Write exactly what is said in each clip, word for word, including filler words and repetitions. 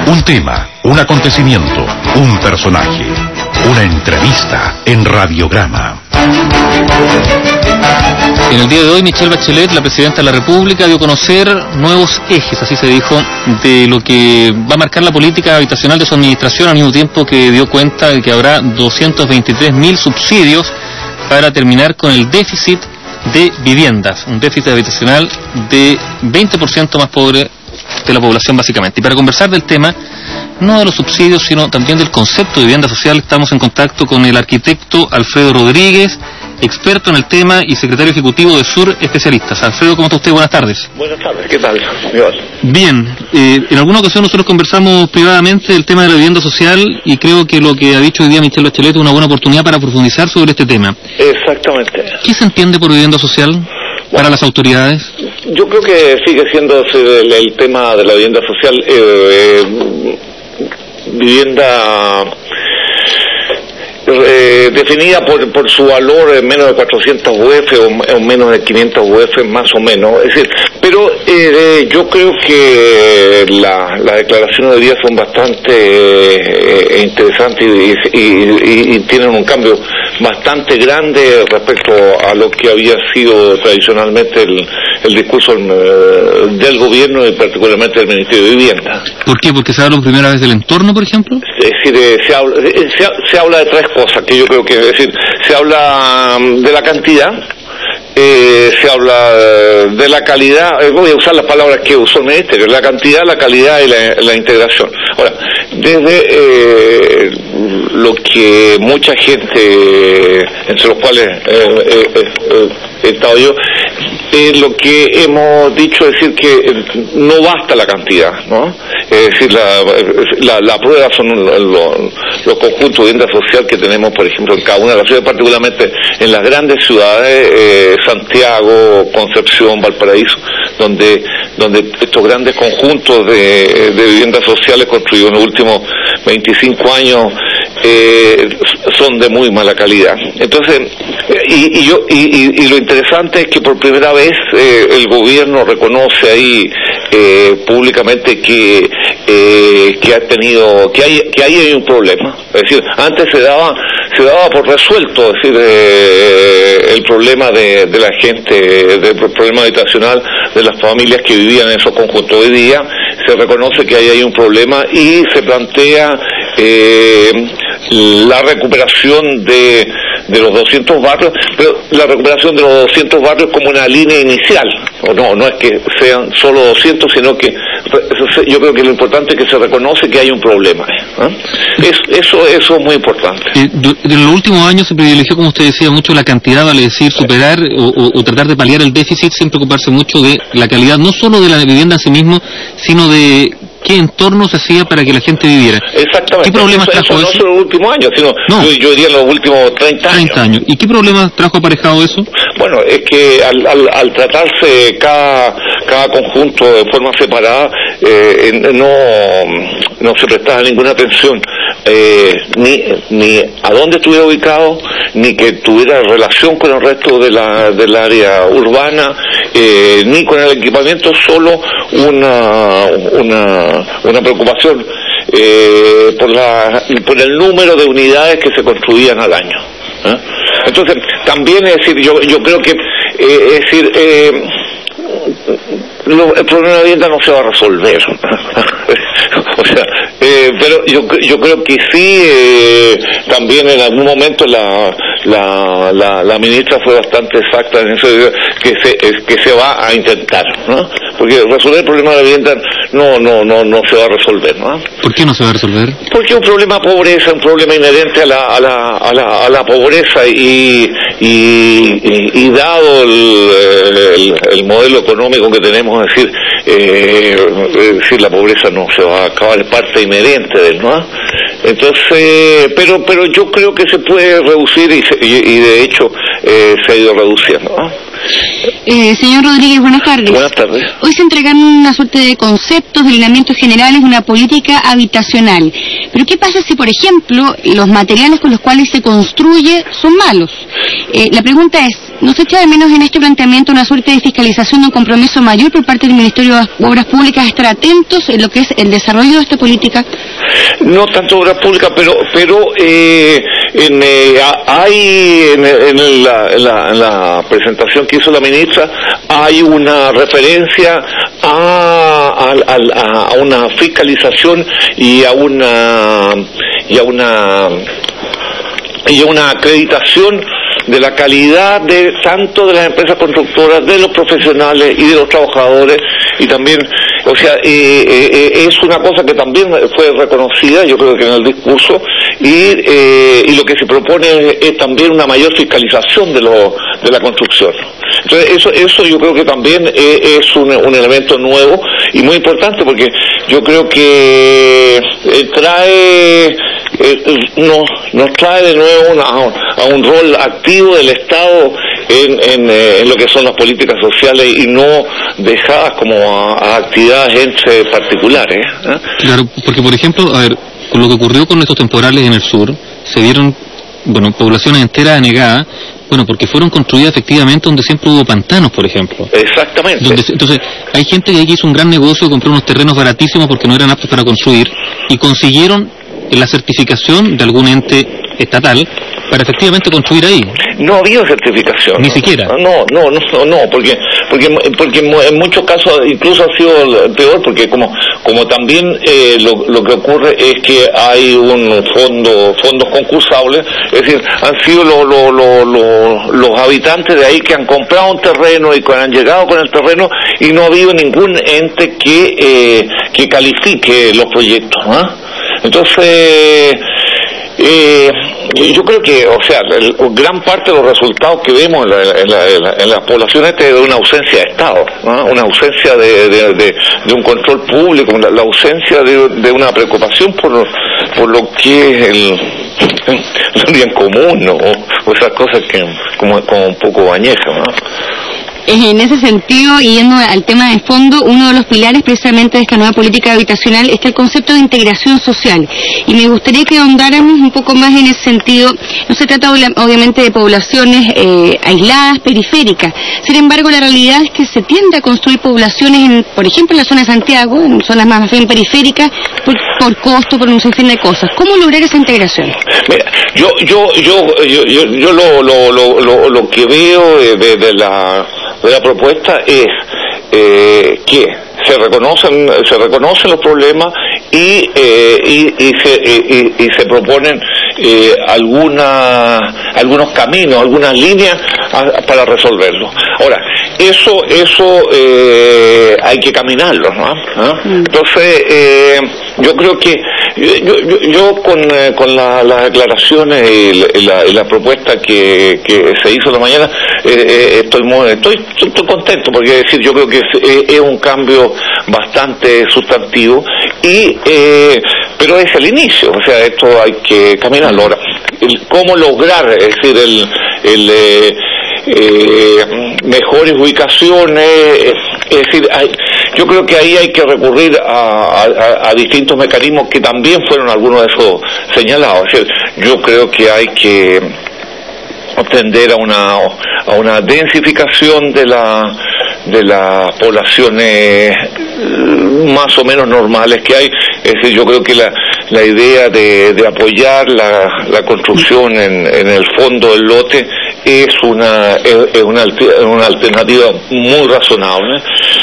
Un tema, un acontecimiento, un personaje, una entrevista en Radiograma. En el día de hoy, Michelle Bachelet, la presidenta de la República, dio a conocer nuevos ejes, así se dijo, de lo que va a marcar la política habitacional de su administración, al mismo tiempo que dio cuenta de que habrá doscientos veintitrés mil subsidios para terminar con el déficit de viviendas, un déficit habitacional de veinte por ciento más pobre de la población básicamente. Y para conversar del tema, no de los subsidios, sino también del concepto de vivienda social, estamos en contacto con el arquitecto Alfredo Rodríguez, experto en el tema y secretario ejecutivo de Sur Especialistas. Alfredo, ¿cómo está usted? Buenas tardes. Buenas tardes, ¿qué tal? Bien, eh, en alguna ocasión nosotros conversamos privadamente del tema de la vivienda social y creo que lo que ha dicho hoy día Michelle Bachelet es una buena oportunidad para profundizar sobre este tema. Exactamente. ¿Qué se entiende por vivienda social para bueno, las autoridades? Yo creo que sigue siendo el, el tema de la vivienda social, eh, eh, vivienda Eh, definida por por su valor en menos de cuatrocientos U F o, o menos de quinientos U F más o menos, es decir, pero eh, yo creo que la, las declaraciones de hoy día son bastante eh, interesantes y, y, y, y tienen un cambio bastante grande respecto a lo que había sido tradicionalmente el, el discurso eh, del gobierno y particularmente del Ministerio de Vivienda. ¿Por qué? ¿Porque se habla por primera vez del entorno, por ejemplo? Es decir, eh, se, habla, se, se habla de tres cosas que yo creo que, es decir, se habla de la cantidad, eh, se habla de la calidad, eh, voy a usar las palabras que usó el Ministerio, la cantidad, la calidad y la, la integración. Ahora, desde eh, lo que mucha gente, entre los cuales eh, eh, eh, he estado yo, eh, lo que hemos dicho es decir que no basta la cantidad, ¿no? Es decir, la, la, la prueba son los, los, los conjuntos de vivienda social que tenemos, por ejemplo, en cada una de las ciudades, particularmente en las grandes ciudades, eh, Santiago, Concepción, Valparaíso, donde donde estos grandes conjuntos de, de viviendas sociales construidos en los últimos veinticinco años eh, son de muy mala calidad. Entonces, y, y yo y, y, y lo interesante es que por primera vez eh, el gobierno reconoce ahí eh, públicamente que eh, que ha tenido que hay que ahí hay un problema. Es decir, antes se daba se daba por resuelto, es decir, eh, el problema de, de la gente, del problema habitacional de las familias que vivían en esos conjuntos. Hoy día se reconoce que ahí hay un problema y se plantea eh, la recuperación de, de los doscientos barrios, pero la recuperación de los doscientos barrios como una línea inicial. O no, no es que sean solo doscientos, sino que yo creo que lo importante es que se reconoce que hay un problema. ¿eh? Es, eso, eso es muy importante. Eh, en los últimos años se privilegió, como usted decía, mucho la cantidad, vale decir, superar o, o, o tratar de paliar el déficit sin preocuparse mucho de la calidad, no solo de la vivienda en sí mismo, sino de qué entorno se hacía para que la gente viviera. Exactamente. ¿Qué problemas eso, trajo eso? eso? No solo en los últimos años, sino no. yo, yo diría en los últimos treinta años. treinta años. ¿Y qué problemas trajo aparejado eso? Bueno, es que al, al, al tratarse cada cada conjunto de forma separada, eh, no no se prestaba ninguna atención eh, ni ni a dónde estuviera ubicado, ni que tuviera relación con el resto de la del área urbana, eh, ni con el equipamiento, solo una una una preocupación eh, por la por el número de unidades que se construían al año. ¿eh? Entonces también es decir, yo yo creo que eh, es decir eh, lo, el problema de la vivienda no se va a resolver. O sea, eh, pero yo yo creo que sí, eh, también en algún momento la la, la la ministra fue bastante exacta en eso, que se que se va a intentar, ¿no? Porque resolver el problema de la vivienda no no no no se va a resolver, ¿no? ¿Por qué no se va a resolver? Porque es un problema de pobreza, un problema inherente a la a la a la, a la pobreza y y, y, y dado el, el, el modelo económico que tenemos, es decir, eh, es decir, la pobreza no se va a acabar, es parte inherente de él, ¿no? Entonces, pero pero yo creo que se puede reducir y, se, y, y de hecho eh, se ha ido reduciendo, ¿no? Eh, señor Rodríguez, buenas tardes. Buenas tardes. Hoy se entregaron una suerte de conceptos, de lineamientos generales de una política habitacional. Pero ¿qué pasa si, por ejemplo, los materiales con los cuales se construye son malos? Eh, la pregunta es, ¿no se echa de menos en este planteamiento una suerte de fiscalización de un compromiso mayor por parte del Ministerio de Obras Públicas a estar atentos en lo que es el desarrollo de esta política? No tanto obras públicas, pero pero eh, en, eh, hay en, en, la, en, la, en la presentación que hizo la ministra hay una referencia a, a, a, a una fiscalización y a una y a una y a una acreditación de la calidad de tanto de las empresas constructoras, de los profesionales y de los trabajadores, y también, o sea, eh, eh, es una cosa que también fue reconocida, yo creo que en el discurso, y eh, y lo que se propone es, es también una mayor fiscalización de lo de la construcción. Entonces eso eso yo creo que también es, es un, un elemento nuevo y muy importante, porque yo creo que eh, trae eh, nos nos trae de nuevo una, a un rol activo del Estado en, en, eh, en lo que son las políticas sociales y no dejadas como a, a actividades entre particulares, ¿eh? Claro, porque por ejemplo, a ver, con lo que ocurrió con estos temporales en el sur, se vieron, bueno, poblaciones enteras anegadas, bueno, porque fueron construidas efectivamente donde siempre hubo pantanos, por ejemplo. Exactamente. Donde, entonces, hay gente que hizo un gran negocio, compró unos terrenos baratísimos porque no eran aptos para construir, y consiguieron la certificación de algún ente estatal para efectivamente construir ahí. No había certificación. Ni siquiera. No, no, no, no, porque porque porque en muchos casos incluso ha sido peor, porque como como también eh, lo, lo que ocurre es que hay un fondo fondos concursables, es decir, han sido lo, lo, lo, lo, los habitantes de ahí que han comprado un terreno y que han llegado con el terreno y no ha habido ningún ente que eh, que califique los proyectos, ¿eh? Entonces Eh, yo creo que, o sea, el, gran parte de los resultados que vemos en, la, en, la, en, la, en las poblaciones es de una ausencia de Estado, ¿no? Una ausencia de, de, de, de un control público, la, la ausencia de, de una preocupación por, por lo que es el, el bien común, ¿no? O, o esas cosas que como, como un poco bañejas, ¿no? En ese sentido, y yendo al tema de fondo, uno de los pilares precisamente de esta nueva política habitacional es el concepto de integración social. Y me gustaría que ahondáramos un poco más en ese sentido. No se trata obviamente de poblaciones eh, aisladas, periféricas. Sin embargo, la realidad es que se tiende a construir poblaciones, en, por ejemplo, en la zona de Santiago, en zonas más bien periféricas, por, por costo, por un sinfín de cosas. ¿Cómo lograr esa integración? Mira, yo yo yo yo yo, yo lo, lo, lo, lo, lo que veo de, de, de la de la propuesta es eh, que se reconocen se reconocen los problemas y eh, y, y se y, y se proponen eh, alguna algunos caminos, algunas líneas a, para resolverlo. Ahora, eso eso eh, hay que caminarlo, ¿no? ¿Ah? Entonces eh, yo creo que yo yo, yo con eh, con la, las declaraciones y la, y la, y la propuesta que, que se hizo esta mañana eh, eh, estoy muy estoy, estoy contento, porque es decir, yo creo que es, es un cambio bastante sustantivo y eh, pero es el inicio, o sea, esto hay que caminarlo. Ahora, el, cómo lograr, es decir, el el eh, eh, mejores ubicaciones, es decir, hay, yo creo que ahí hay que recurrir a, a, a distintos mecanismos que también fueron algunos de esos señalados. Es decir, yo creo que hay que tender a una a una densificación de la de las poblaciones más o menos normales que hay. Es decir, yo creo que la la idea de, de apoyar la, la construcción en, en el fondo del lote es una es, es una, una alternativa muy razonable.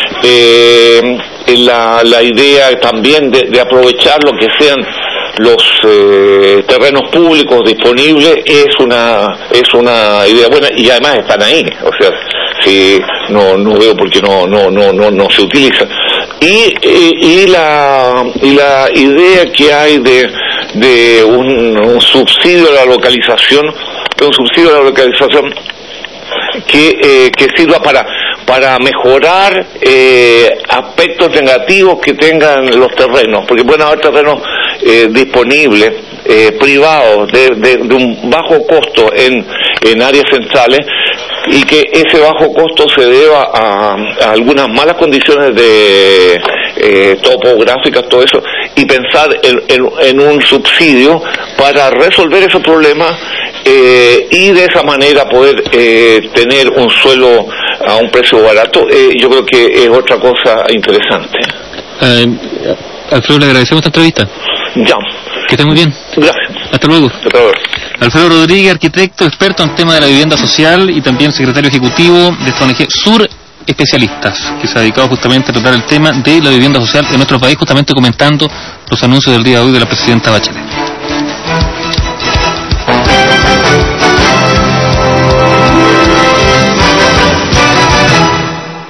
Eh, la la idea también de, de aprovechar lo que sean los eh, terrenos públicos disponibles es una es una idea buena, y además están ahí, o sea, si no no veo por qué no no no no no se utiliza. Y, y y la y la idea que hay de de un, un subsidio a la localización, de un subsidio a la localización que eh, que sirva para para mejorar eh, aspectos negativos que tengan los terrenos, porque pueden haber terrenos eh, disponibles, eh, privados, de, de, de un bajo costo en, en áreas centrales, y que ese bajo costo se deba a, a algunas malas condiciones de eh, topográficas, todo eso, y pensar en, en, en un subsidio para resolver esos problemas eh, y de esa manera poder eh, tener un suelo a un precio barato. Eh, yo creo que es otra cosa interesante. Eh, Alfredo, le agradecemos esta entrevista. Ya. Que esté muy bien. Gracias. Hasta luego. Hasta luego. Alfredo Rodríguez, arquitecto, experto en tema de la vivienda social y también secretario ejecutivo de esta O N G Sur Especialistas, que se ha dedicado justamente a tratar el tema de la vivienda social en nuestro país, justamente comentando los anuncios del día de hoy de la presidenta Bachelet.